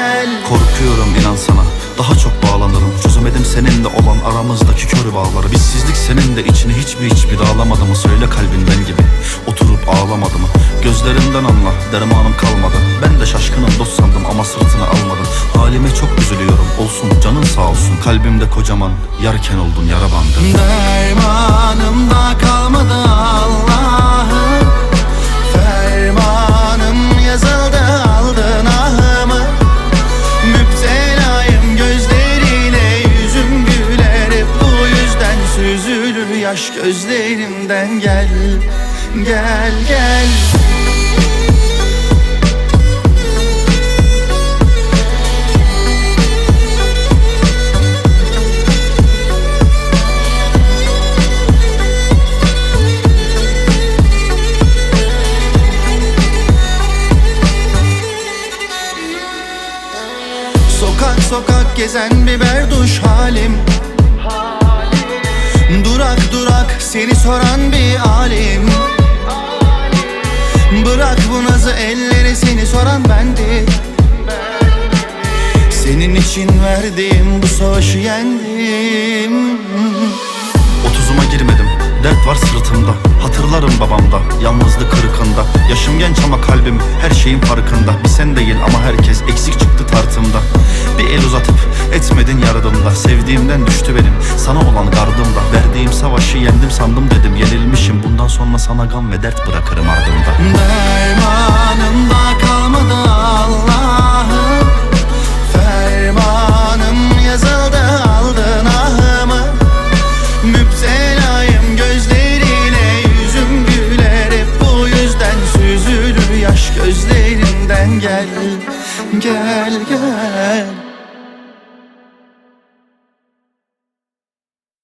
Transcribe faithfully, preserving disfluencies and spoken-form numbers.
gel. Korkuyorum inan sana, daha çok bağlanırım. Çözemedim seninle olan aramızdaki kör bağları. Bizsizlik senin de içini hiç mi hiç mi dağlamadı mı? Söyle kalbinden gibi oturup ağlamadı mı? Gözlerimden anla, dermanım kalmadı. Ben de şaşkınım dost sandım ama sırtına almadım. Halime çok üzülüyorum, olsun canın sağ olsun. Kalbimde kocaman yarken oldun yara bandı. Dermanım da kalmadı Allah'ım, fermanım yazıldı aldın ahımı. Müptelayım gözlerine, yüzüm güler hep bu yüzden süzülür yaş gözlerimden. Gel, gel, gel. Sokak sokak gezen biber duş halim, durak durak seni soran bir alim. Bırak bu nazı elleri, seni soran bendim. Senin için verdiğim bu savaşı yendim. Otuzuma girmedim, dert var sırtımda. Hatırlarım babamda, yalnızlık kırıkında. Yaşım genç ama kalbim her şeyin farkında. Bir sen değil ama herkes eksik çıktı tartımda. Bir el uzatıp etmedin yardımda. Sevdiğimden düştü benim sana olan gardımda. Verdiğim savaşı yendim sandım dedim, yenilmişim. Bundan sonra sana gam ve dert bırakırım ardımda. Dermanım da kalmadı Allah'ım, fermanım yazıldı aldın ahımı. Müptelayım gözlerine, yüzüm güler hep bu yüzden süzülür yaş gözlerinden. Gel, gel, gel.